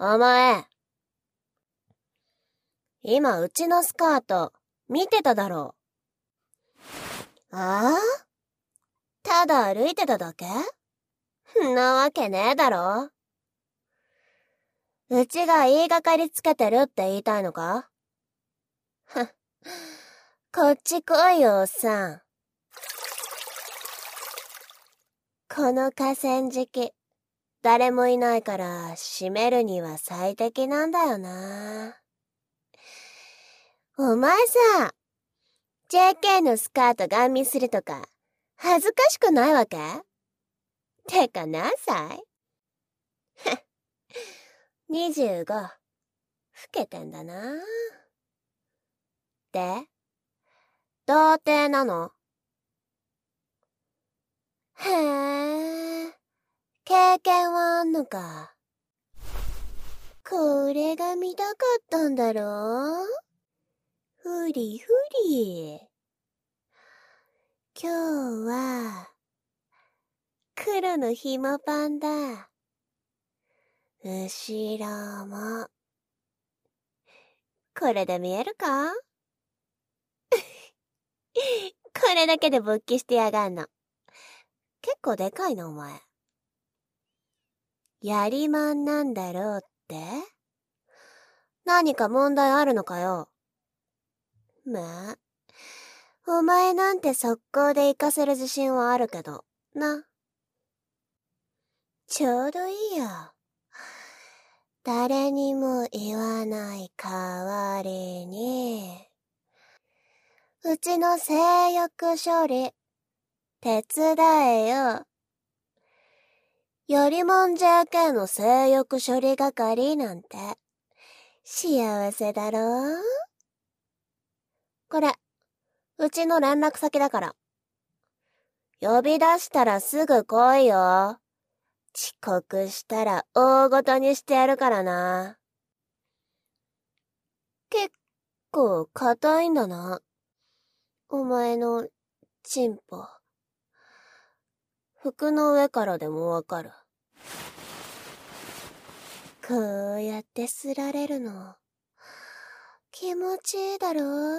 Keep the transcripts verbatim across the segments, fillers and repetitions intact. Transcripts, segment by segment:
お前。今うちのスカート見てただろう。ああ？ただ歩いてただけ？んなわけねえだろ。うちが言いがかりつけてるって言いたいのか？ふん。こっち来いよ、おっさん。この河川敷、誰もいないから閉めるには最適なんだよな。お前さ、ジェーケー のスカートガン見するとか、恥ずかしくないわけ？てか何歳？にじゅうご。老けてんだな。で、童貞なの？へえ、経験はあんのか。これが見たかったんだろ？ふりふり。今日は、黒の紐パンだ。後ろも。これで見えるか？これだけで勃起してやがんの。結構でかいな、お前。やりまんなんだろうって？何か問題あるのかよ。まあ、お前なんて速攻で行かせる自信はあるけど、な。ちょうどいいよ。誰にも言わない代わりに、うちの性欲処理、手伝えよ。よりもん ジェーケー の性欲処理係なんて、幸せだろ？これ、うちの連絡先だから。呼び出したらすぐ来いよ。遅刻したら大ごとにしてやるからな。結構硬いんだな。お前のチンポ。服の上からでもわかる。こうやってすられるの。気持ちいいだろ？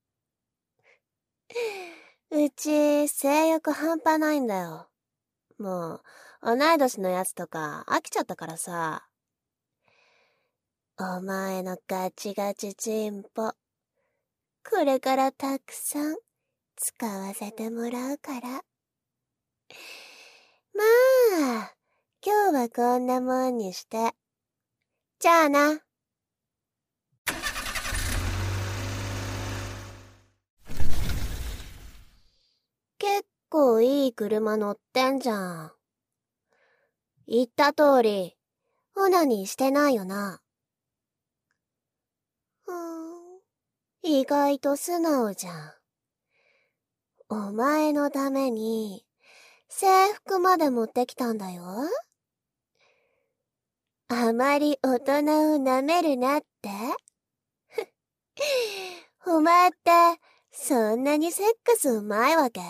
うち、性欲半端ないんだよ。もう、同い年のやつとか飽きちゃったからさ。お前のガチガチチンポ。これからたくさん使わせてもらうから。まあ、今日はこんなもんにして。じゃあな。結構いい車乗ってんじゃん。言った通り、オナニーしてないよな。うーん、意外と素直じゃん。お前のために、制服まで持ってきたんだよ。あまり大人を舐めるなって。お前って、そんなにセックスうまいわけ？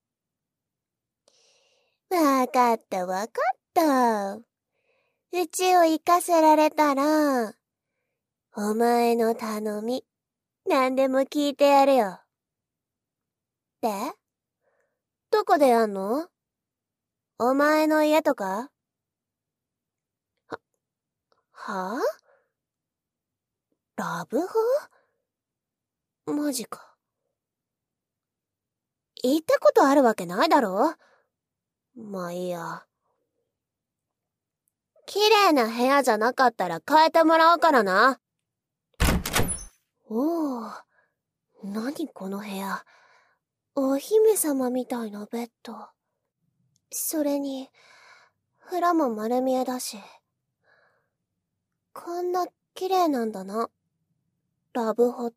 わかったわかった。うちを行かせられたら、お前の頼み、何でも聞いてやるよ。で？どこでやんの？お前の家とか？は、はぁ？ラブホ？マジか。行ったことあるわけないだろ？まあいいや。綺麗な部屋じゃなかったら変えてもらうからな。おお、何この部屋。お姫様みたいなベッド。それに、風呂も丸見えだし。こんな綺麗なんだな。ラブホって。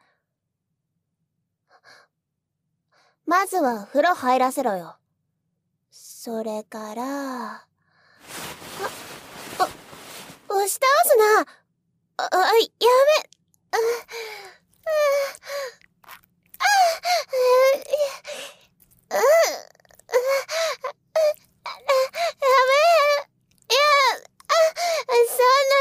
まずは風呂入らせろよ。それから、あ、あ、押し倒すな。あ、あ、やめ、あ、あ、あ、あ、やめ、いや、あ、そんな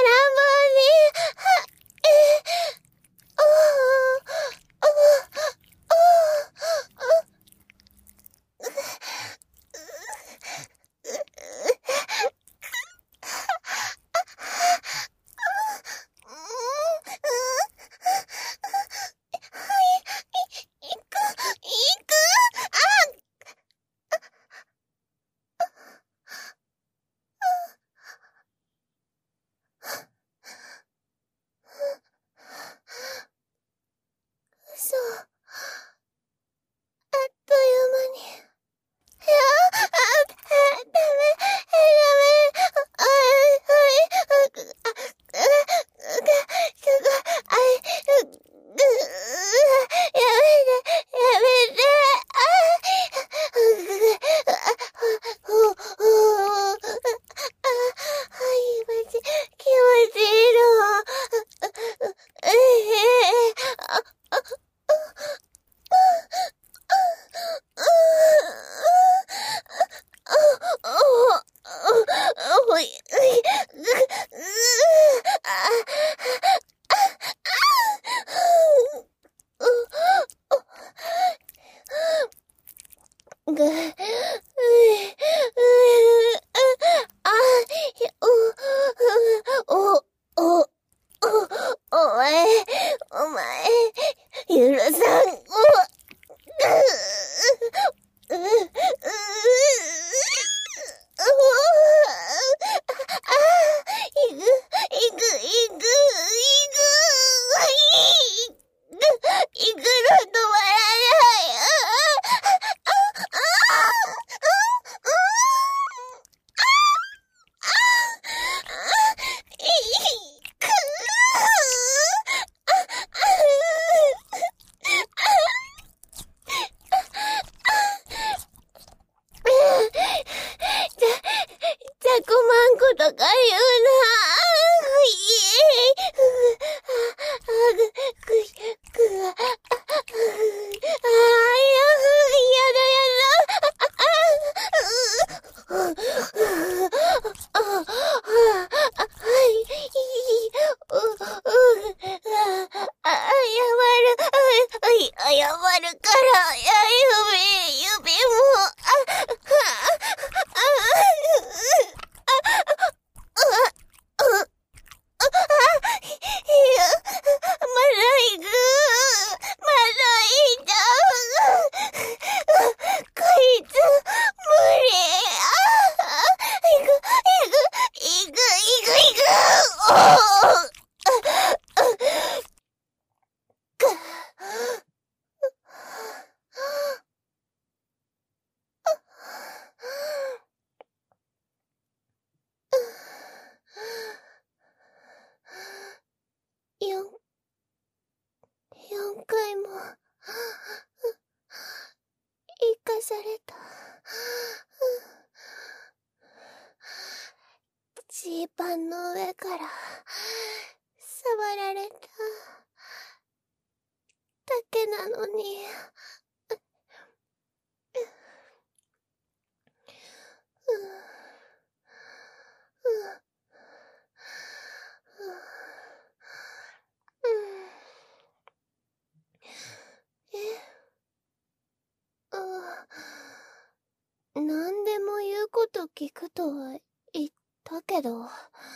四、四回も、生かされた。ジーパンの上から、触られた。だけなのに。何でも言うこと聞くとは言ったけど、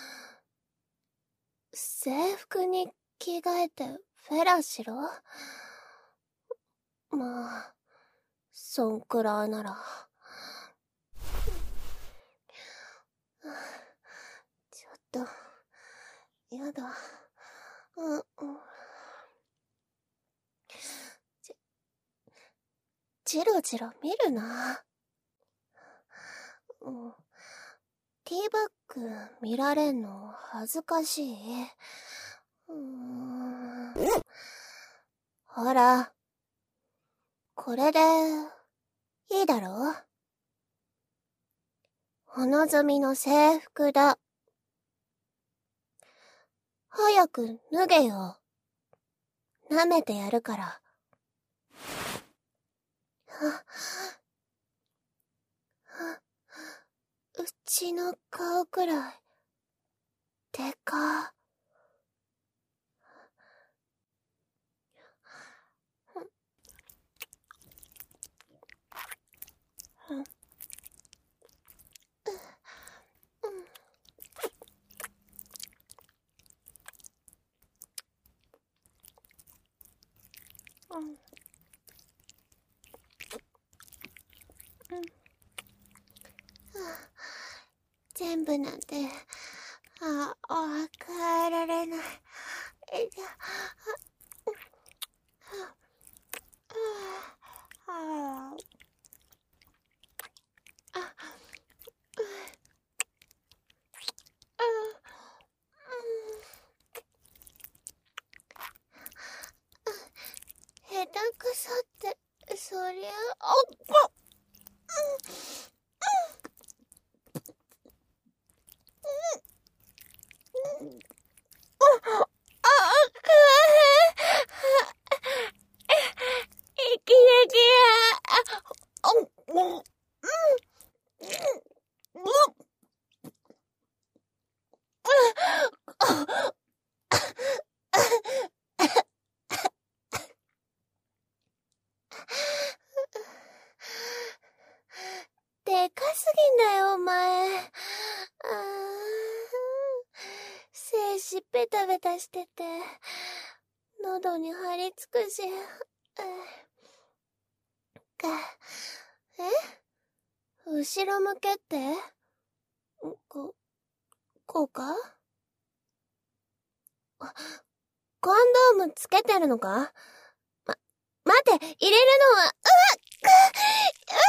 制服に着替えてフェラしろ？まあ、そんくらいなら。ちょっと、やだ。うん、うん。ち、じろじろ見るな。うん、ティーバッグ見られんの恥ずかしい。うーん。ほら、これでいいだろ？お望みの制服だ。早く脱げよ。舐めてやるから。は、は、うちの顔くらい、でか。うん。うん。うん。全部なんて、あ、わかられない。え、じゃ、あ、あ、あ、あ、あ、下手くそって、そりゃ、あっ、あ、うん、うん、あ、あ、くわへ、息できや、あ、うん、うん、うん、でかすぎんだよ、お前。あー、精子ベタベタしてて、喉に張り付くし、か、え？後ろ向けって？こ、こうか？あ、コンドームつけてるのか？ま、待って、入れるのは、うわっ、く、うわ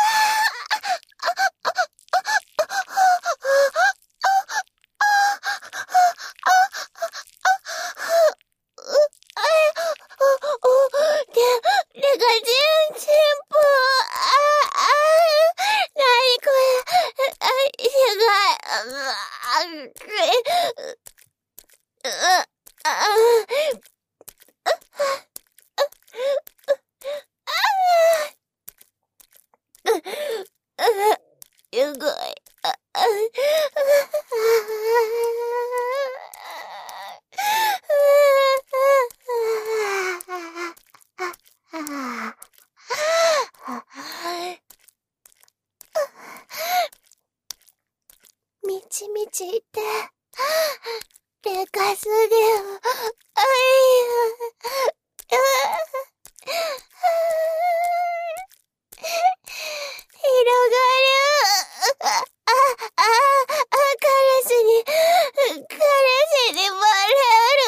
すごい。 みちみちって、でかすぎる。あいや。広がる。あ、あ、あ、あ、彼氏に、彼氏にバレる。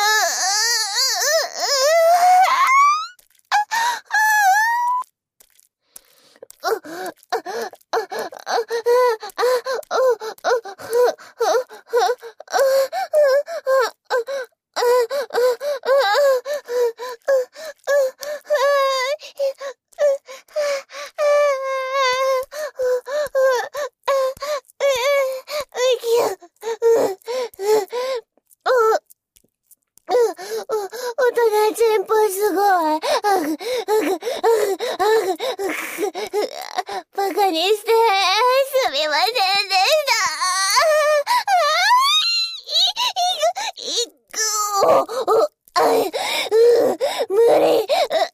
音がテンポすごい。バカにしてすみませんでした。いく、無理。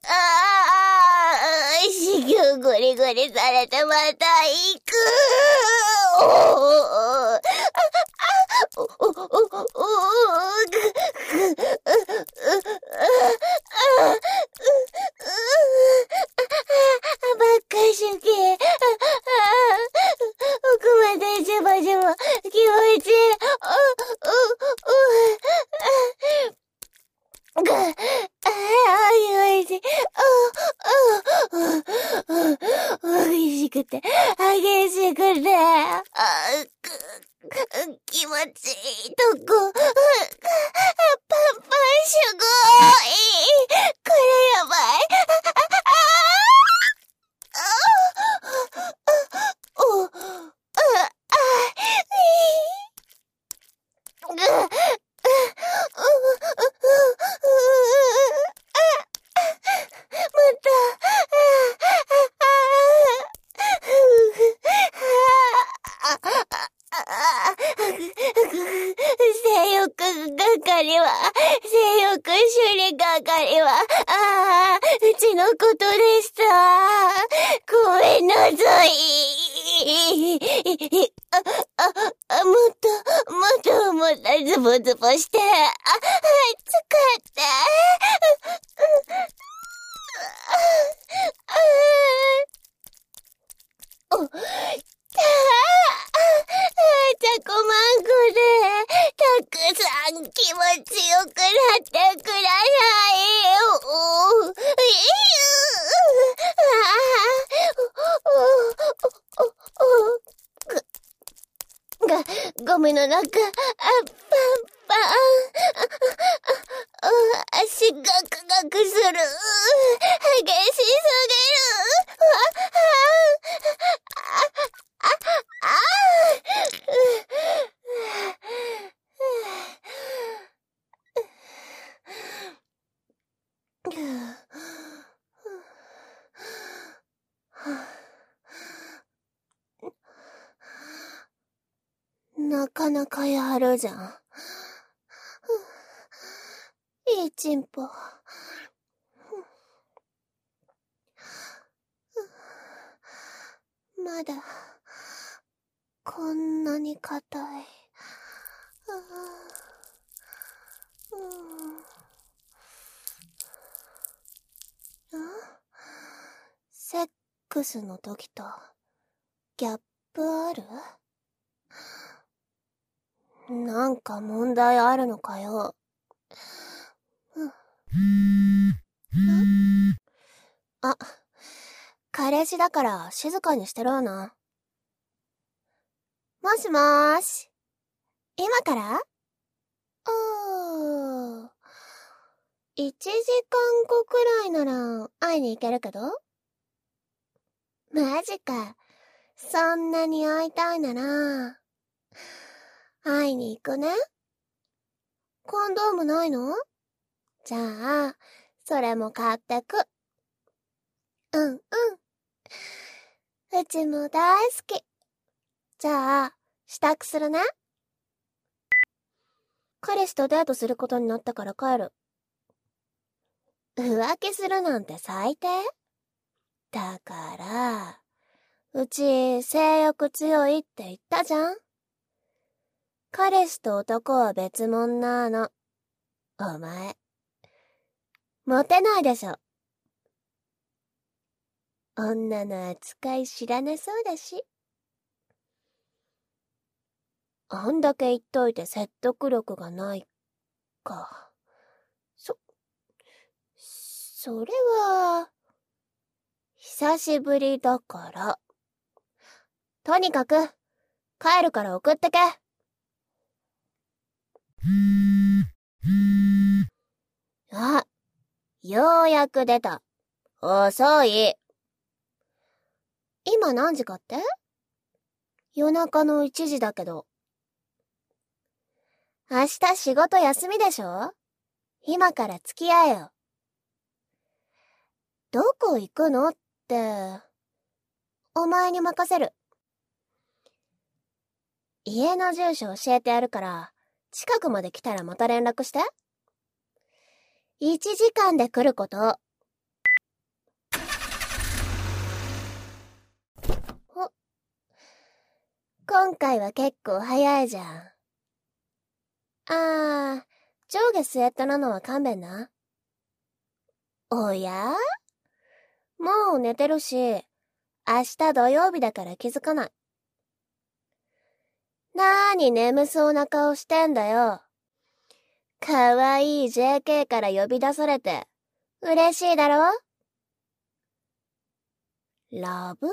修行ゴリゴリされてまた行く。ばっかしゅけ。奥までジュバジュバ気持ちいい。が、ああ、気持ちいい。激しくて、激しくて、あ気持ちいいとこ。パンパンすごい。これやばい。お、あ、あ、ぐ、性欲係は、性欲処理係は、ああ、うちのことでした。ごめんなさい。あ、あ、あ、もっと、もっともっとズボズボして、あ、あ、疲れて。お、たタコマンゴで、たくさん気持ちよくなってください。お、が、ゴムの中、あ、パンパン、足ガクガクする。激しすぎる。なかなかやるじゃん。いいチンポ。まだ、こんなに硬い。セックスの時と、ギャップある？なんか問題あるのかよ。うん。あ、彼氏だから静かにしてろよな。もしもーし。今から？おー。一時間後くらいなら会いに行けるけど？マジか。そんなに会いたいなら、会いに行くね。コンドームないの？じゃあ、それも買ってく。うんうん。うちも大好き。じゃあ、 支度するね。彼氏とデートすることになったから帰る。浮気するなんて最低？だから、うち性欲強いって言ったじゃん。彼氏と男は別物なの。お前、モテないでしょ。女の扱い知らなそうだし。あんだけ言っといて説得力がないか。そ、それは、久しぶりだから。とにかく、帰るから送ってけ。あ、ようやく出た。遅い。今何時かって？夜中のいちじだけど。明日仕事休みでしょ？今から付き合えよ。どこ行くのって、お前に任せる。家の住所教えてやるから、近くまで来たらまた連絡して。いちじかんで来ること。お、今回は結構早いじゃん。あー、上下スウェットなのは勘弁な。おや？もう寝てるし、明日土曜日だから気づかない。なーに眠そうな顔してんだよ。かわいい ジェーケー から呼び出されて、嬉しいだろ？ラブホ？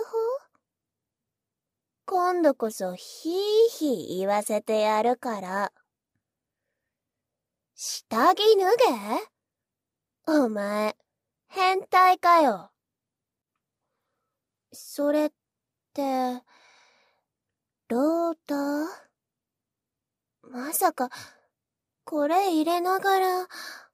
今度こそヒーヒー言わせてやるから。下着脱げ？お前、変態かよ。それって、ローター？まさか、これ入れながら、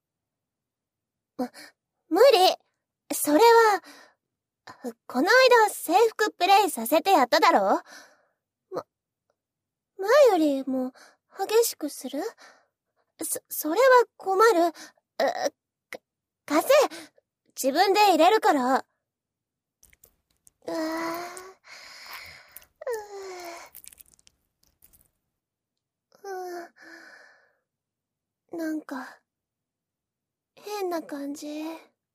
無理！それは、この間制服プレイさせてやっただろ？ま、前よりも激しくする？そ、それは困る。う、か、貸せ！自分で入れるから。うわぁ、うー、なんか、変な感じ。う、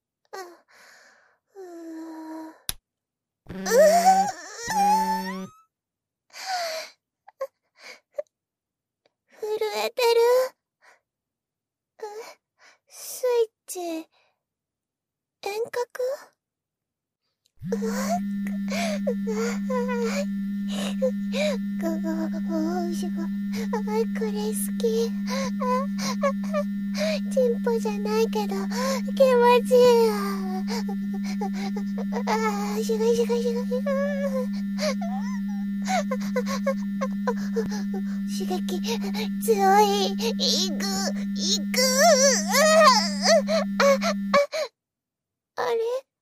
うー、うー、震えてる。スイッチ、遠隔？うわっ、これ好き。チンポじゃないけど気持ちいい。ああ、しがしがしがしが。刺激強い。いくいく。あれ？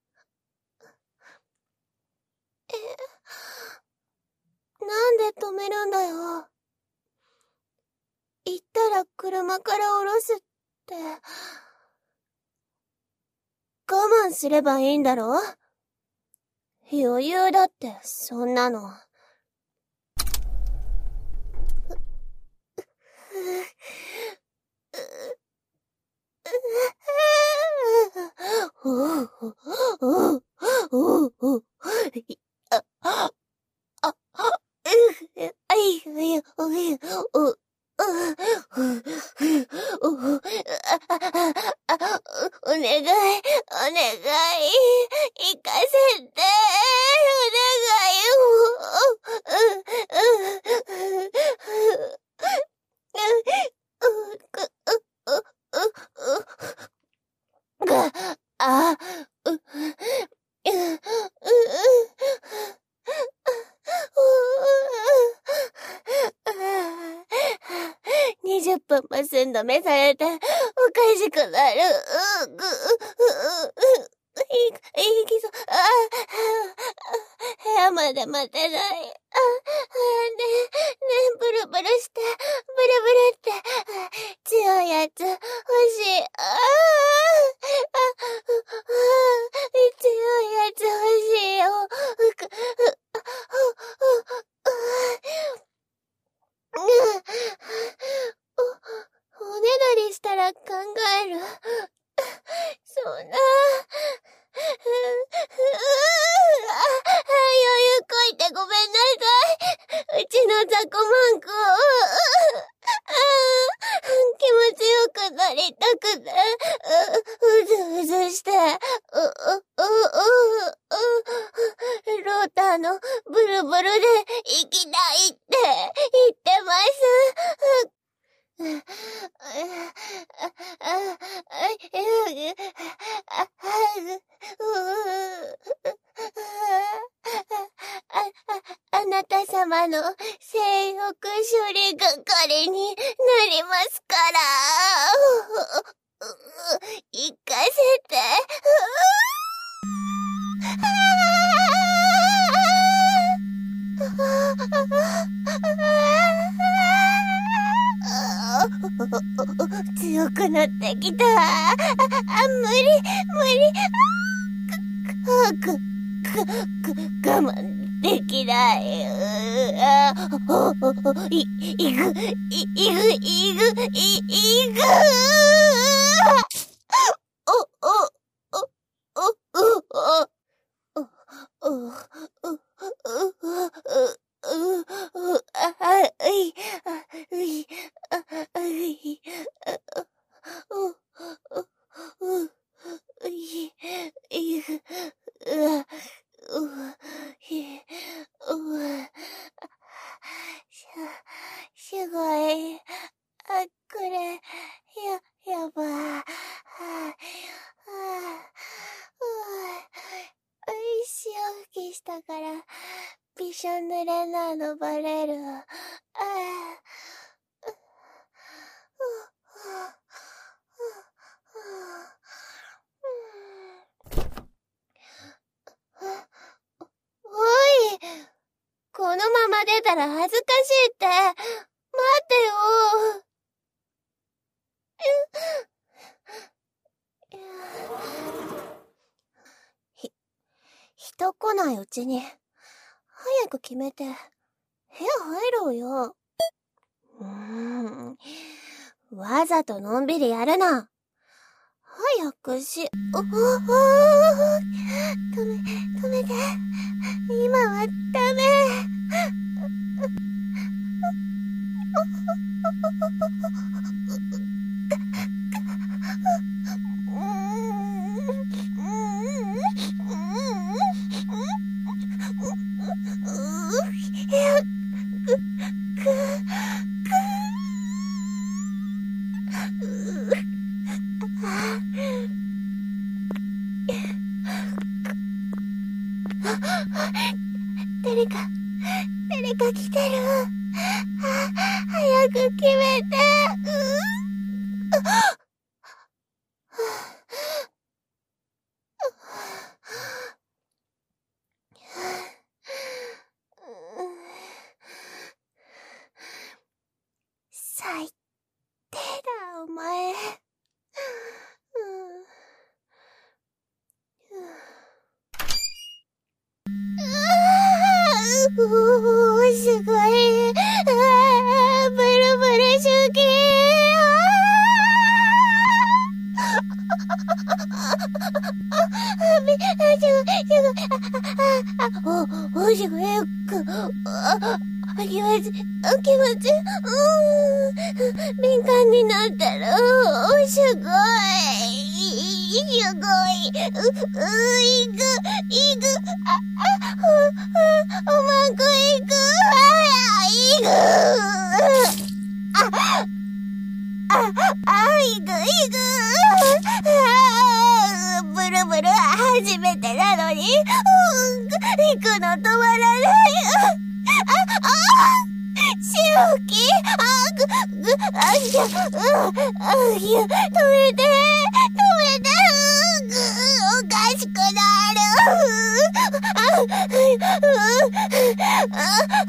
え、なんで止めるんだよ。行ったら車から降ろすって。我慢すればいいんだろ？余裕だって、そんなの。お願い、お願い、行かせて、お願い。あ、う、う、にじゅっぷんも寸止めされて、おかしくなる。う、ぐ、う、う、い、いきそう。あ、部屋まで待てない。あ、ね、ね、 ってます。あなた様の性欲処理係になりますから。行かせて。強くなってきた。あ、無理、無理。く、く、く、我慢できない。あ、い、いぐ、い、いぐ、いぐ、い、いぐ。お、お、お、お、お、お、う、う、う、う、う、あ、あい、あ、うい、あ、あい、あ、う、う、う、うい、い、う、う、ひ、う、し、すごい。あ、これ、や、やば。はあ、はあ、潮吹きしたから、びしょ濡れなのバレる。ああ、おい、このまま出たら恥ずかしいって。待ってよ。ひ、人来ないうちに、早く決めて、部屋入ろうよ。うーん。わざとのんびりやるな。早くし、お、お、お、止め、止めて。今はダメ。誰か、誰か来てる。早く決めて。最低だ、お前。うおー、すごい。あー、ブルブル手記。あ、め、あ、すごい、すごい。あ、あ、あ、お、お、すごい。く、あ、あ、気持ち、あ、気持ち、うーん、敏感になってる。お、すごい。すごい。う、う、いぐ、いぐ、あ、あ、ふ、ふ、うまくいく。あ、いぐ。あ、あ、あ、いぐ、いぐ。あ、ブルブル初めてなのに、うん、行くの止まらない。あ、あ、しおき、あ、ぐ、ぐ、あ、いや、うん、あ、いや、止めて、止めて、うん、ぐ、おかしくなる。あ、うん、あ、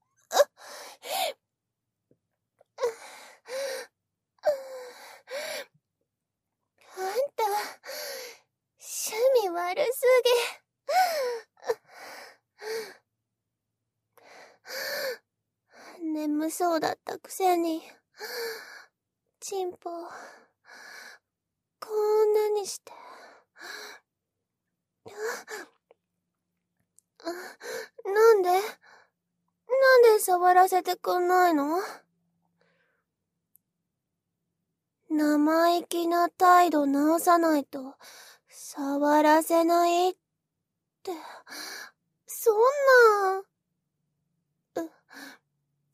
あんた、趣味悪すぎ。眠そうだったくせに、チンポ、こんなにして。なんでなんで触らせてくんないの？生意気な態度直さないと、触らせないって、そんな、う、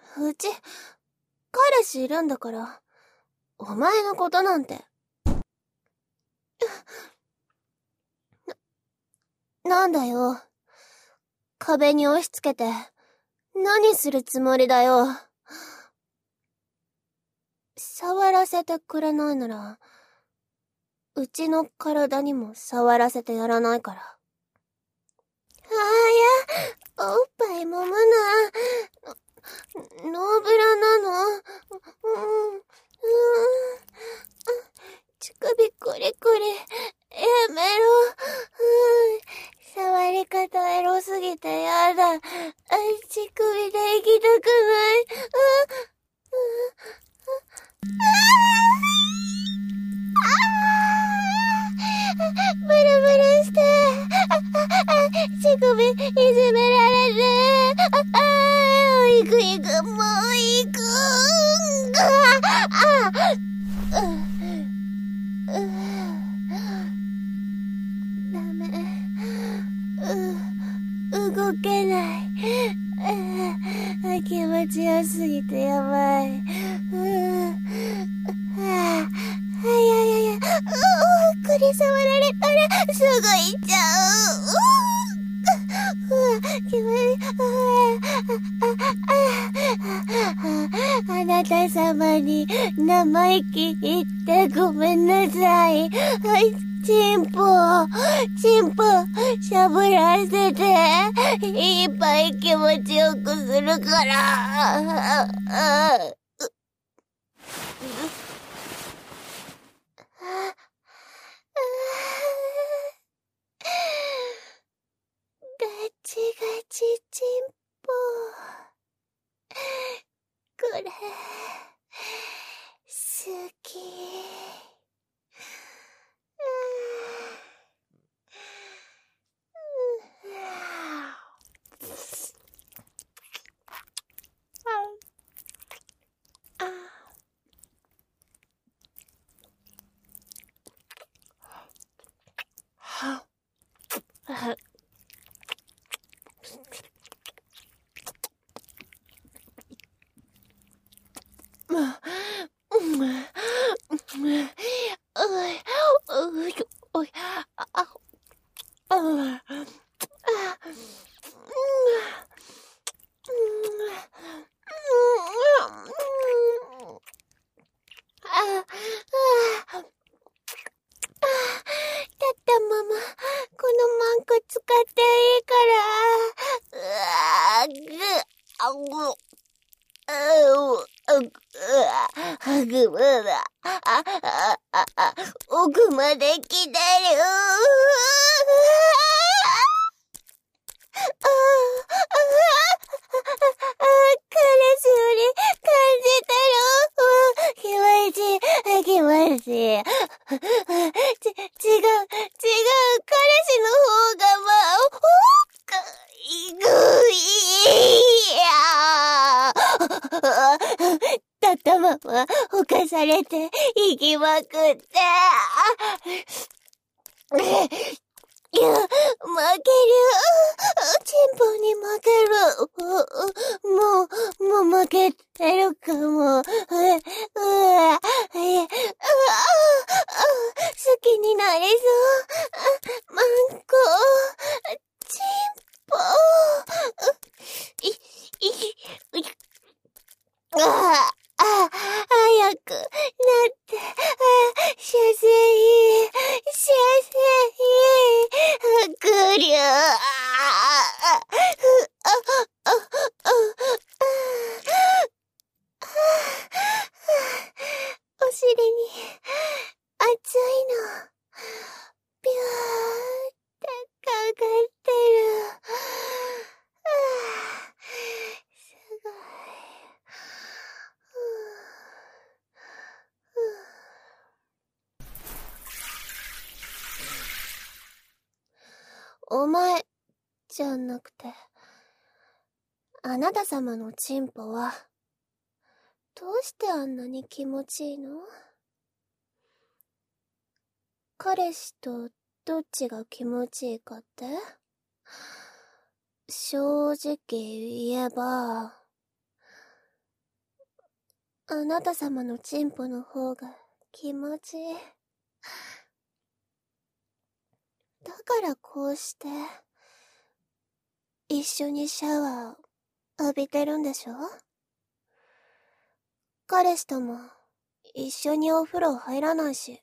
うち、彼氏いるんだから、お前のことなんて。な、なんだよ。壁に押し付けて、何するつもりだよ。触らせてくれないなら、うちの体にも触らせてやらないから。あーや、おっぱい揉むな。ノーブラなの。うん、うん、乳首コリコリ、やめろ。うん、触り方エロすぎてやだ。あ、乳首で行きたくない。うん、ブルブルして。乳首いじめられて。ああ、行く行く、もう行く。ああ、う、う、ダメ。う、動けない。あ、気持ちよすぎてやばい。ああ、いやいやいや、うう、くり触られたらすぐ行っちゃう。うう、気持ちいい。あ、あなた様に生意気言ってごめんなさい。チンポ、チンポ、しゃぶらせて、いっぱい気持ちよくするから。ガチガチチンポ。これ、好き。奥まで来てる。彼氏より感じてる。気持ちいい、気持ちいい。ち、違う、違う、彼氏の方がまあ、ほか、いぐいやだったまま、ほかされて、行きまくって、いや、負ける。チンポに負ける。もう、もう負けてるかも。うわ、うわ、好きになりそう。マンコ、チンポ。い、い、い、ああ、早くなって、あ、しゃせい、しゃせい、くりゅー、あ、あ、あ、あ、お尻に、熱いの、ぴゅーってかかってる。すごい。お前、じゃなくて、あなた様のチンポは、どうしてあんなに気持ちいいの？彼氏とどっちが気持ちいいかって？正直言えば、 あなた様のチンポの方が気持ちいい。だからこうして、一緒にシャワー浴びてるんでしょ？彼氏とも一緒にお風呂入らないし。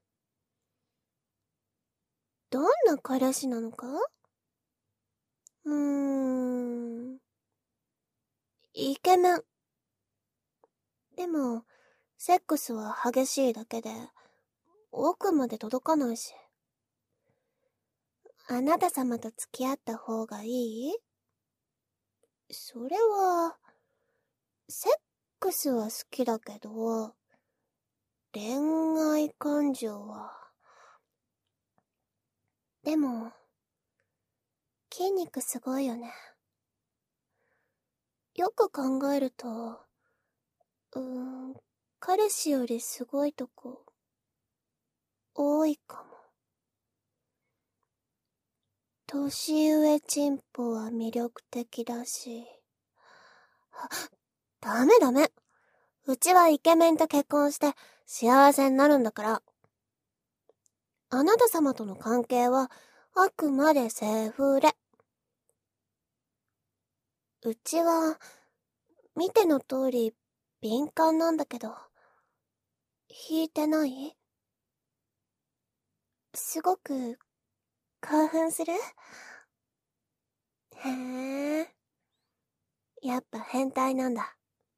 どんな彼氏なのか？うーん。イケメン。でも、セックスは激しいだけで、奥まで届かないし。あなた様と付き合った方がいい？それは、セックスは好きだけど、恋愛感情は。でも、筋肉すごいよね。よく考えると、うーん、彼氏よりすごいとこ、多いかも。年上チンポは魅力的だし。ダメダメ。うちはイケメンと結婚して幸せになるんだから。あなた様との関係はあくまでセフレ。うちは、見ての通り敏感なんだけど、引いてない？すごく興奮する？へえ。やっぱ変態なんだ。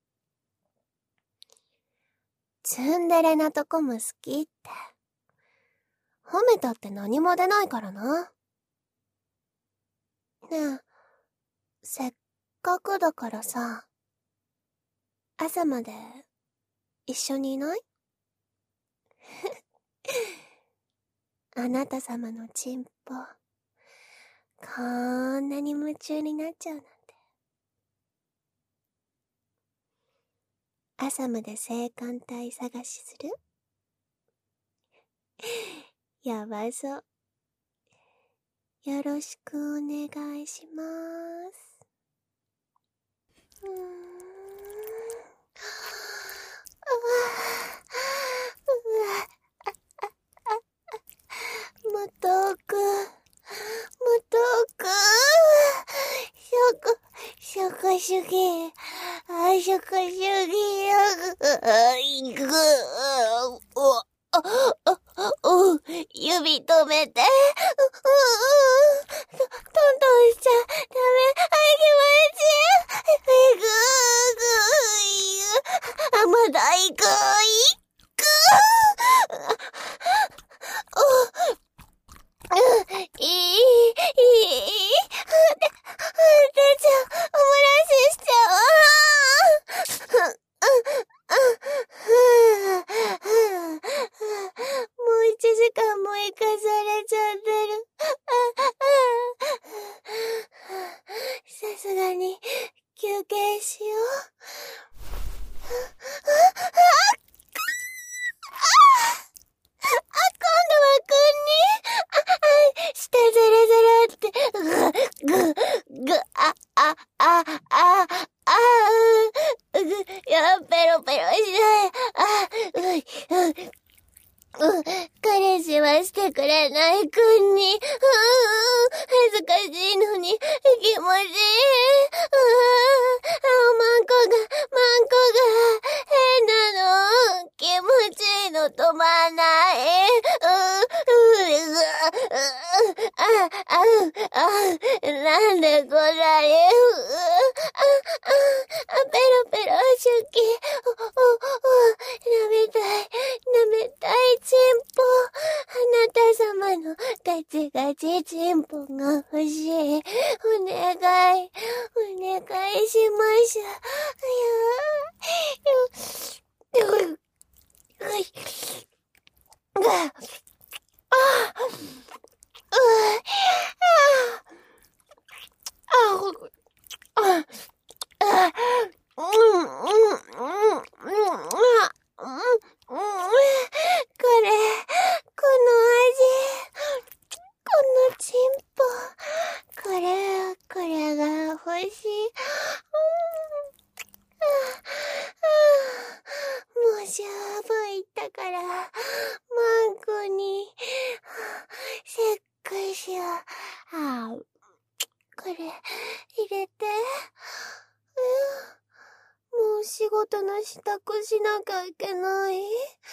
ツンデレなとこも好きって。褒めたって何も出ないからな。ねえ、せっかくだからさ、朝まで一緒にいない？あなた様のチンポ、こんなに夢中になっちゃうなんて。朝まで性感帯探しする？やばそう。よろしくお願いします。うーん。もとく、もとく、しょこ、しょこしゅぎ、あ、しょこしゅぎ、あ、いく、お、あ、あ、お、指止めて、う、う、トントンしちゃダメ、あ、気持ちいい、いく、いく、あ、まだいく、いく、お、うん、いい、いい、いい、で、でちゃ、おもらししちゃう。うん、うん、うん、もう一時間も行かされちゃってる。さすがに、休憩しよう。あ、今度はくんに、あ、あ、舌ずらずらって、ぐ、ぐ、ぐ、あ、あ、あ、あ、あ、う、ぐ、や、ペロペロしない、あ、う、う、うん、彼氏はしてくれないくんに、うん、恥ずかしいのに、気持ちいい。うん、あ、マンコが、マンコが、変なの。気持ちいいの止まんない。うん、うん、う、あ、あ、あ、なんでこられ、あ、あ、ペロペロシュキ、お、お、お、舐めたい、舐めたい。チンポ、あなた様のガチガチチンポが欲しい。お願い、お願いします。よ、よ、よ、はい。あ、あ、あ、あ、あ、うん、うん、うん。 、マンコに、セックスを、あ、これ、入れて。もう仕事の支度しなきゃいけない。うーん。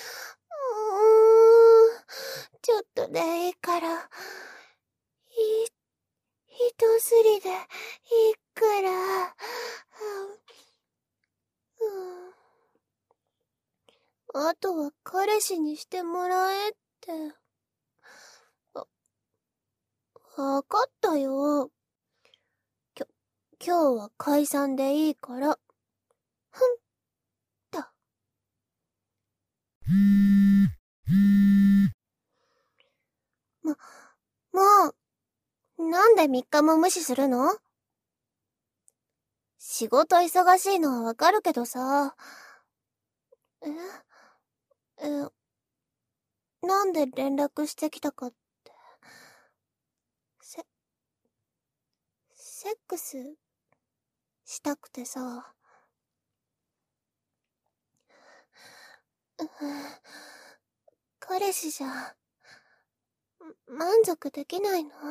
ちょっとでいいから、ひ、一すりでいいから、うん。あとは彼氏にしてもらえって。あ、わかったよ。きょ、今日は解散でいいから。ふんと。も、もう、なんで三日も無視するの？仕事忙しいのはわかるけどさ。ええ、なんで連絡してきたかって。せ、セックス、したくてさ。うん、彼氏じゃ、満足できないの。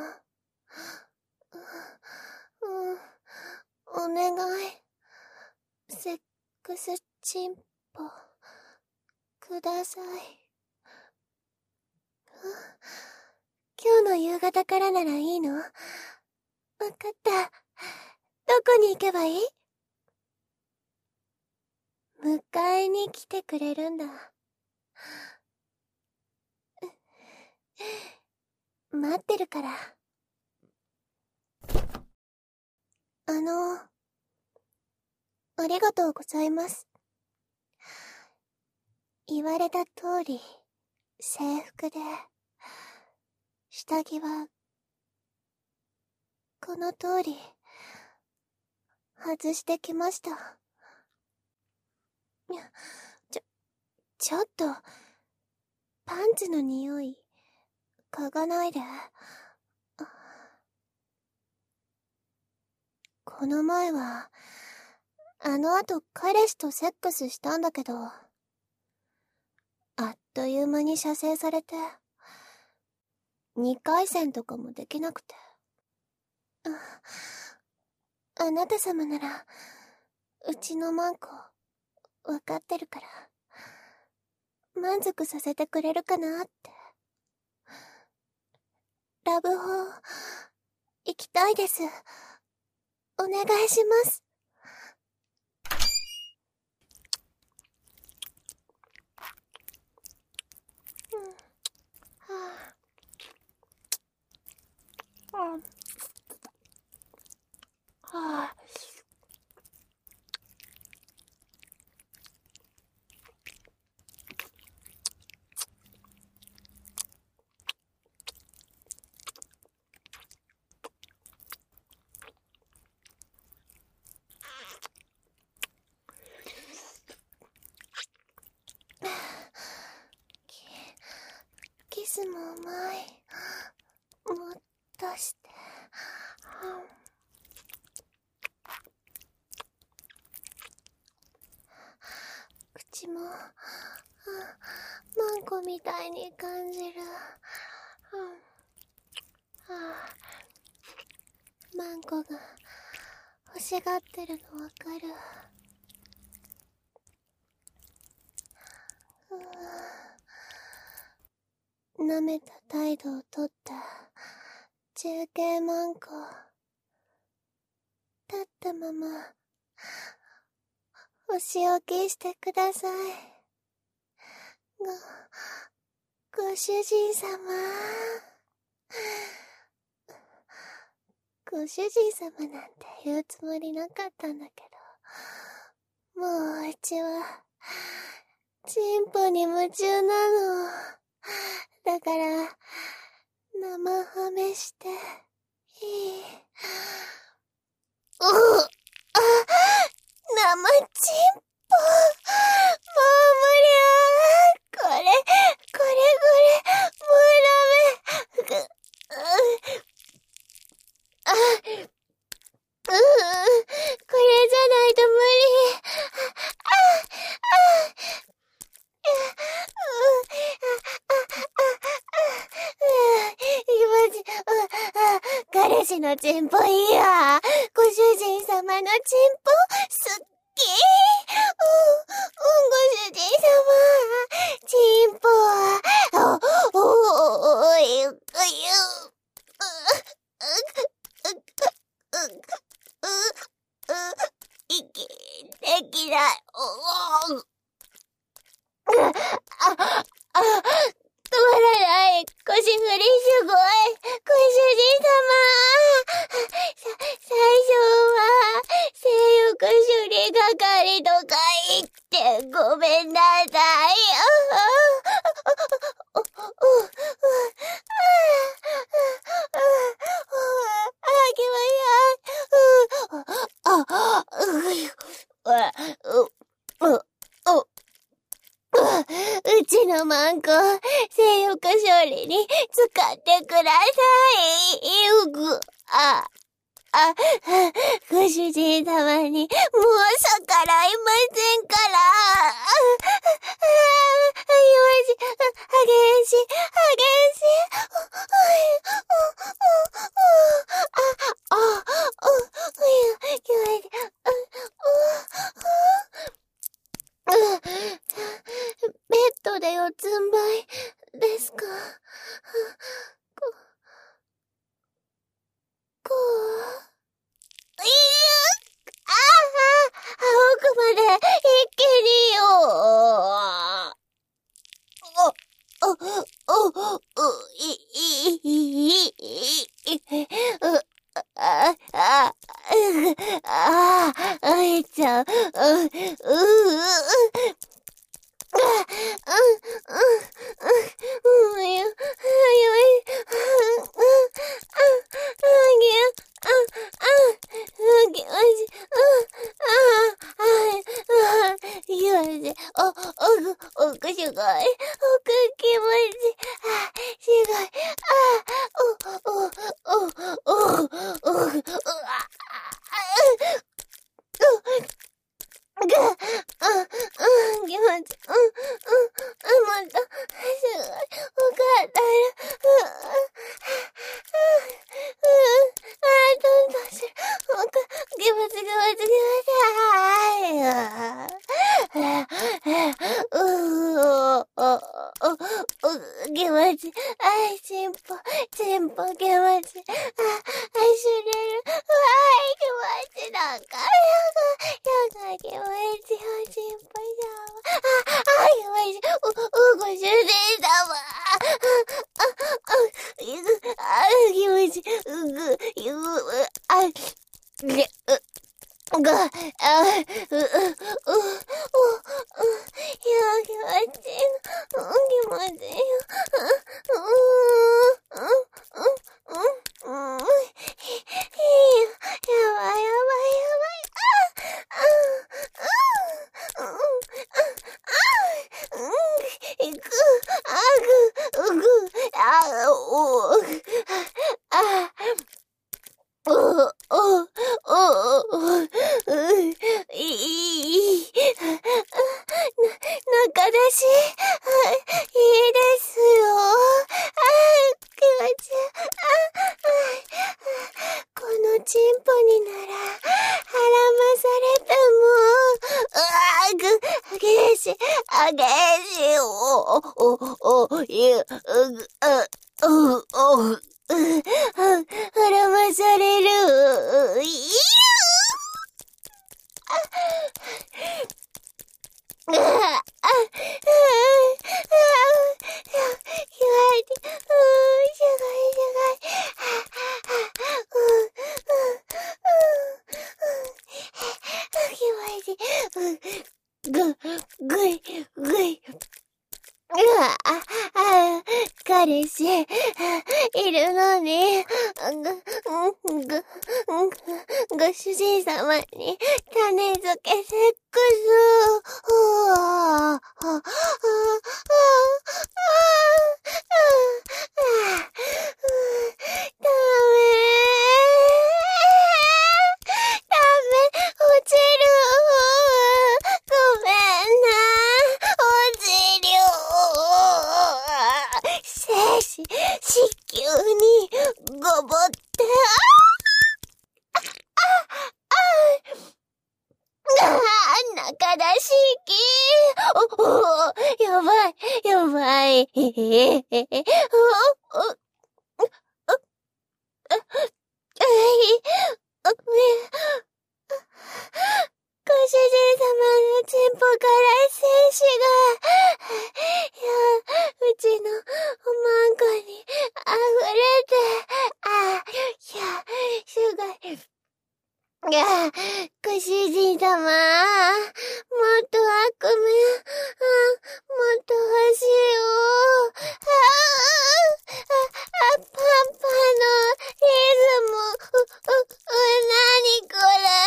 うん、お願い。セックスチンポ、ください。今日の夕方からならいいの？わかった。どこに行けばいい？迎えに来てくれるんだ。待ってるから。あの、ありがとうございます。言われた通り、制服で、下着は、この通り、外してきました。ちょ、ちょっと、パンツの匂い、嗅がないで。この前は、あの後彼氏とセックスしたんだけど、あっという間に射精されて、二回戦とかもできなくて。あ、あなた様なら、うちのマンコ、わかってるから、満足させてくれるかなって。ラブホ、行きたいです。お願いします。うん、はあ、はあ、はあ。キスもうまい。もっとして。口も、マンコみたいに感じる。マンコが欲しがってるのわかる。舐めた態度をとった中継マンコ。立ったまま、お仕置きしてください。ご、ご主人様。ご主人様なんて言うつもりなかったんだけど、もううちは、チンポに夢中なの。だから、生ハメして、いい。うっ、あ、生チンポ。もう無理。これ、これこれ、もうダメ。ぐ、あ、うー、これじゃないと無理。あ、あ、あ、 私のチンポいいわ。ご主人様のチンポ、すっげー。うん、うん、ご主人様。チンポは、お、お、お、ゆ、ゆ、う、う、う、う、いき、できない。お、お、あ、あ、止まらない。腰振りすごい。ご主人様。さ、最初は、性欲処理係とか言ってごめんなさい。うちのマンコ、性欲処理に使ってください。うぐ、あ、あ、ご主人様にもう逆らいませんから。よし、激しい、激しい。あ、あ、ベッドで四つん這いですか？こ、こう、いや、ああ、奥まで一気によ。お、お、お、お、い、い、い、い、い、う、あ、あ、あ、あ、えちゃう、う、う、う、あ、うん、うん、うん、よ、よい、うん、うん、あ、あげ、あ、あ、あげ、おじ、うん、あ、あ、あ、よし、お、お、お、おくしゅごい、おく気持ち、あ、しごい、あ、お、お、お、お、お、お、あ、ぐ、うん、うん、気持ち、うん、うん、うん、もっと、すごい、おかったら、うん、うん、あ、どんどんする、おか、気持ち、気持ち、気持ち、あー、うー、お、お、お、気持ち、あい、ちんぽ、ちんぽ、気持ち、あ、あい、しゅれる、わーい、気持ち、なんか、やが、やが、気持ち、おちんぽじゃわ。あ、あ、気持ち、う、う、ご主人様。あ、あ、あ、ゆぐ、あ、気持ち、うぐ、ゆぐ、あ、げ、う、が、あ、う、う、う、う、う、や、気持ちいいの、うん、気持ちいいよ。うん、うん、うん、うん、うん、いいよ。やばい、やばい、やばい。あ、あ、うん、うん、うん、うん、うん、いく、あぐ、うぐ、あ、お、あ、お、お、お、お、う、いい、な、中出し、いいですよ。あ、気持ち、あ、このチンポになら、はらまされても、あぐ、激しい、激しい、お、お、お、ゆ、う、あ、お、お、う、は、はらまされる、いやあ、あ、あ、あ、あ、あ、言われて、うーん、すごい、すごい、あ、あ、うん、うん、うん、うん、気持ちいい、ぐ、ぐい、ぐい、うわ、あ、あ、彼氏、いるのに、ぐ、ぐ、ぐ、ご主人様に種付けセックス。うわ、あ、あ、あ、あ、ダメ。ダメ、落ちる。ごめんな。落ちる。精子、 き。お、お、やばい、やばい。へへへへ。お、お、お、お、お、えい、お、め、ご主人様のチンポから精子が、いや、うちのおまんこに溢れて、あ、いや、すごい。いや、ご主人様、もっと悪夢、あ、もっと欲しいよ。ああ、あ、パンパのリズム、う、う、う、なにこれ。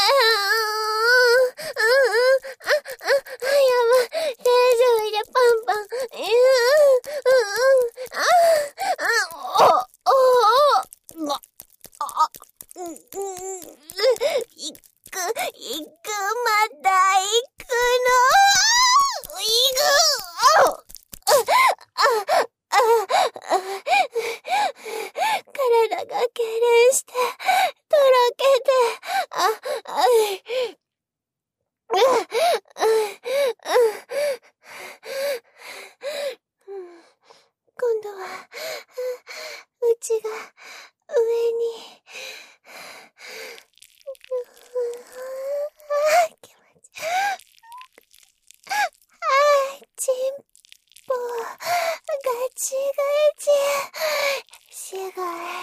あ、あ、あ、あ、やばい、大丈夫でパンパン。うん、うん、あ、あ、お、お、あ、うん、うん、行く、行く、また行くの。行く、あ、あ、あ、あ、体が痙攣して、とろけて、あ、あ、あ、あ、あ、今度は、うちが上に、あ、気持ちいい。あ、チンポ、ガチガチ。すごい。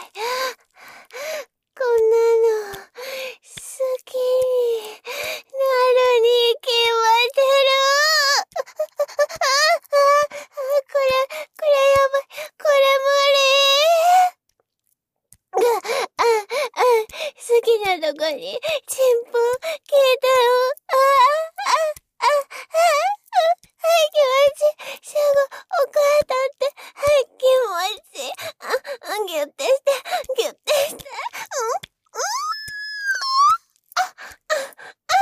こんなの、好きになるに決まってる。あ、あ、あ、これ、これやばい。これ無理。が、あ、あ、好きなとこに、チンポ、消えたよ。あ、あ、あ、あ、はい、気持ちいい。すぐ、お母さんって、はい、気持ちいい。あ、ギュッてして、ギュッてして。うん、うん、あ、あ、あ、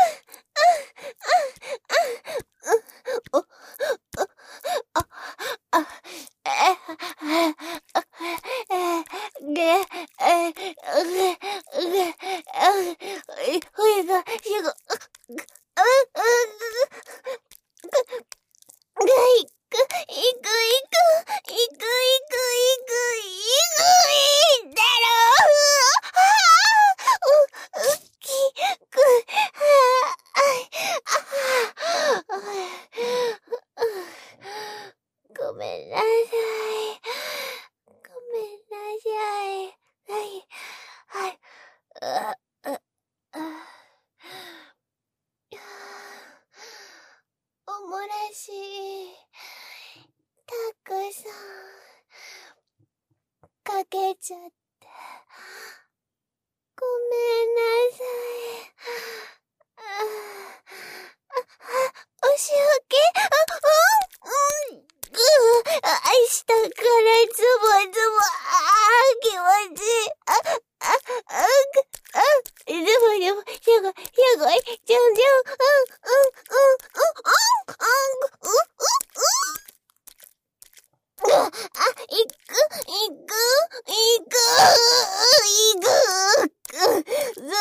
あ、あ、あ、あ、あ、あ、あ、え、あ、え、げ、え、うげ、うげ、う、ほいが、しご、う、う、う、が、いく、いく、いく、いく、いく、いく、いく、いく、いだろう。う、う、き、く、は、あ、あ、ごめんなさい。ごめんなさい。はい、はい。あ、あ、あ、おもらし、たくさん、かけちゃって、ごめんなさい。あ、あ、あ、お仕置き、あ、うん、うん、ぐー、あ、下からズボズボ、あー、気持ちいい。あ、あ、あ、ぐ、あ、ズボズボ、すごい、すごい、じゃんじゃん、うん、うん、うん、うん、うん、うん、うん、うん、うん、あ、いく、いく、いく、いく、ぐ、ぐ、すぐ、すぐ、いく、また来る、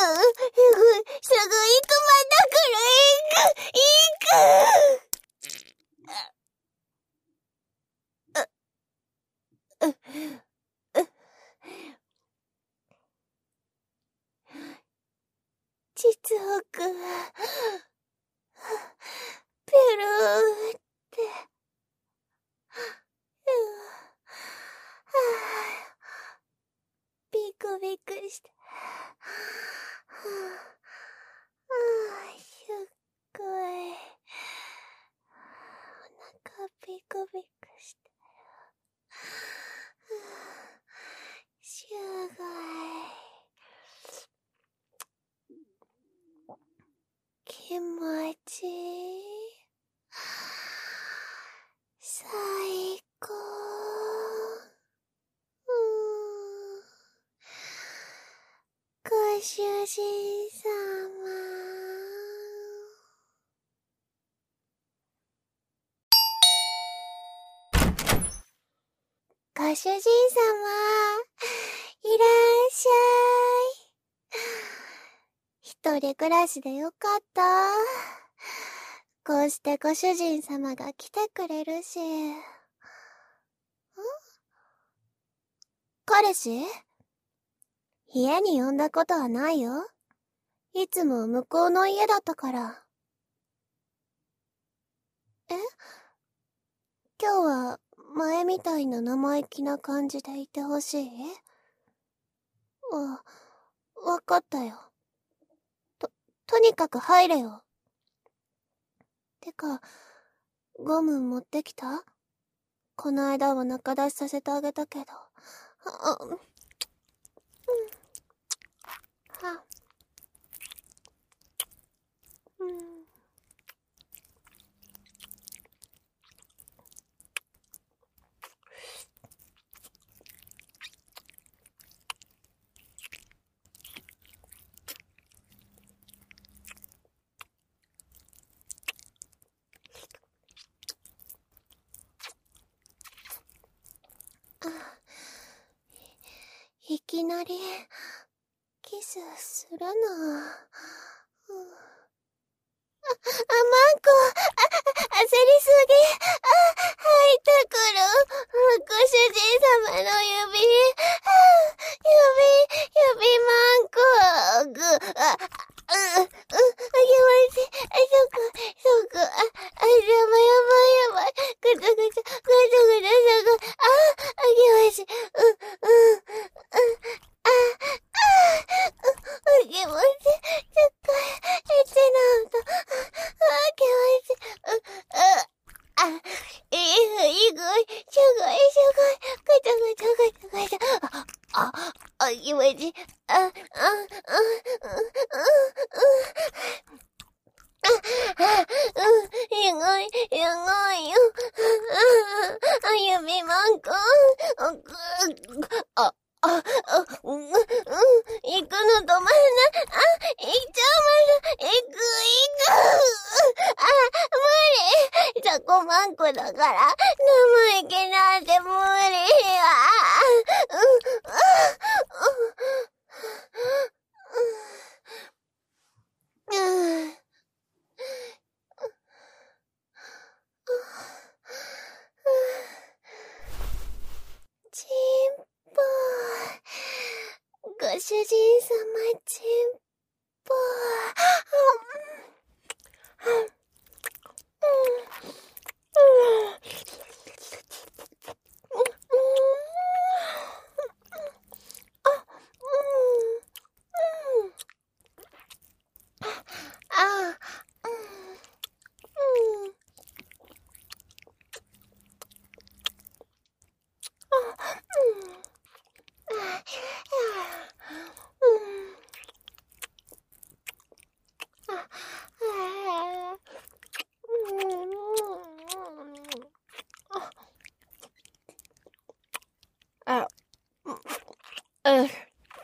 いく、いく。う、う、実北は、ペルーって、うはぁ、ビクビクして、はぁ、あぁ、すっごい、お腹ビクビクして、すごい、気持ちいい。最高。うーん。ご主人様。ご主人様、いらっしゃい。一人暮らしでよかった。 こうしてご主人様が来てくれるし。ん？彼氏？家に呼んだことはないよ。いつも向こうの家だったから。え？今日は前みたいな生意気な感じでいてほしい？あ、わかったよ。と、とにかく入れよ。てか、ゴム持ってきた？この間は中出しさせてあげたけど。あ、うん。は、うん。いきなり、キスするな。うん、あ、あ、マンコ、あ、焦りすぎ。あ、入ってくる。ご主人様の指。あ、指、指マンコ。ぐ、あ、う、う、あげませ。あ、そこ、そこ、あ、あ、やばいやばいやばい。ぐちゃぐちゃ、ぐちゃぐちゃ、そこ、あ、あげませ。う、う、う、あ、あ、あげませ。ちょっと、エッチな音。あげませ。う、あ、あ、いい、いいぐい、すごい、すごい。ぐちゃぐちゃ、ぐちゃぐちゃ。あ、あ、あげませ。あ、あ、あ、あ、あ、あ、うん、すごい、すごいよ。あ、指マンコ。あ、あ、あ、うん、うん、行くの止まんない。あ、行っちゃうまる。行く、行く。あ、無理。ザコマンコだから、生意気なんて無理。あ、うん、うん、うん。チンポー。ご主人様、チンポー。うん。うん。あ、うん。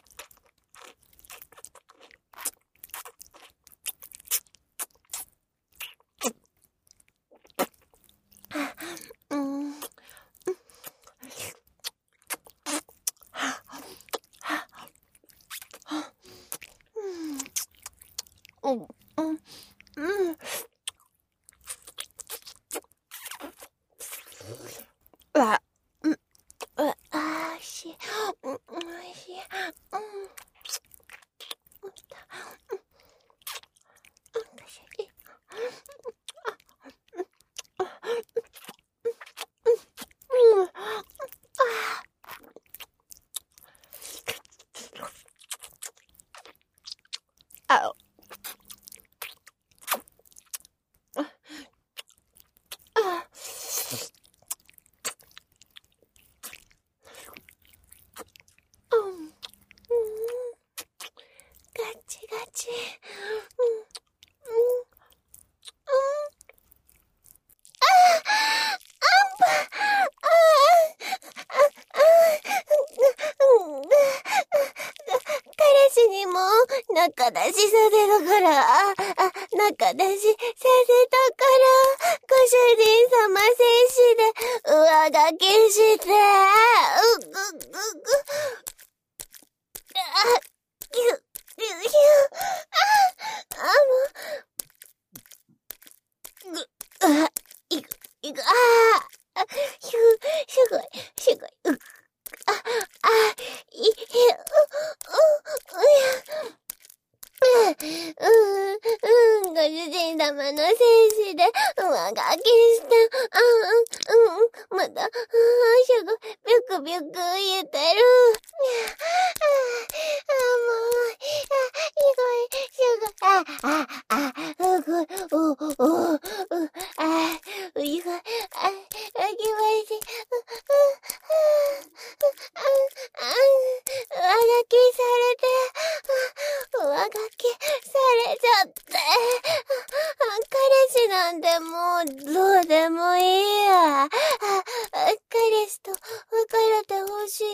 うん。うん。うん。うん。あ、うん。あ、あーし、うん、おいしい。うん。あ、あ、うん。うん。ガチガチ。うん。うん。彼氏にも中出しさせたから、あ、あ、中出しさせたから、ご主人様戦士で上書きして、うぐぐぐ、あ、ぎゅ、ぎゅ、ぎゅ、あ、あ、もう、ぐ、 きりした。あ、うん、うん、まだ、あ、しょが、びゅくびゅく言えてる。あ、あ、もう、あ、すごい、しょが、あ、あ、あ、すごい、お、お、う、あ、ういが、あ、あきまし、う、う、あ、あ、上書きされて、上書きされちゃって、彼氏なんてもうどうでもいいや。彼氏と別れてほしい。うん、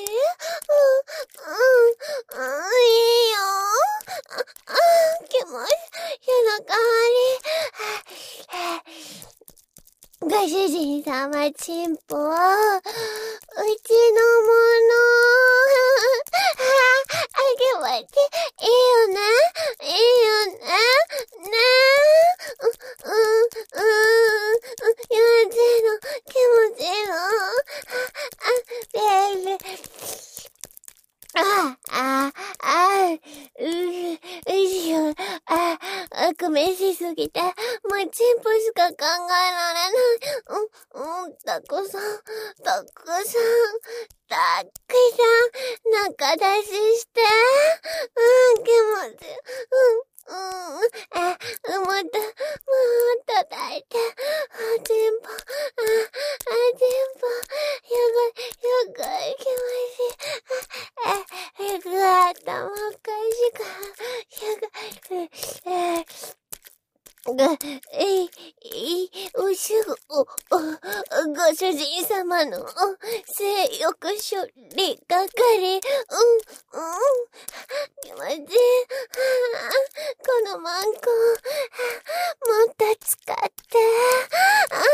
うん、うん、いいよ。あ、あ、気持ち、夜の代わり。ご主人様チンポ、うちのもの、あげまち、いいよね、いいよね、ねえ、うん、うん、うん、幼稚園の気持ちの、あ、ベイベー、あ、あ、あ、う、うしよ、あ、悪名しすぎて、もうチンポしか考えられない。うん、うん、たくさん、たくさん、たくさん、中出しして、うん、気持ち、うん、うん、あ、もっと、もっと抱いて、あ、チンポ、あ、あ、チンポ、よごい、よごい、気持ちいい。あ、えぐあたまかしか、やが、え、が、えい、えい、おしゅ、お、お、ご主人様の、性欲処理係、うん、うん、気持ちいい。このマンコ、もっと使って、あ、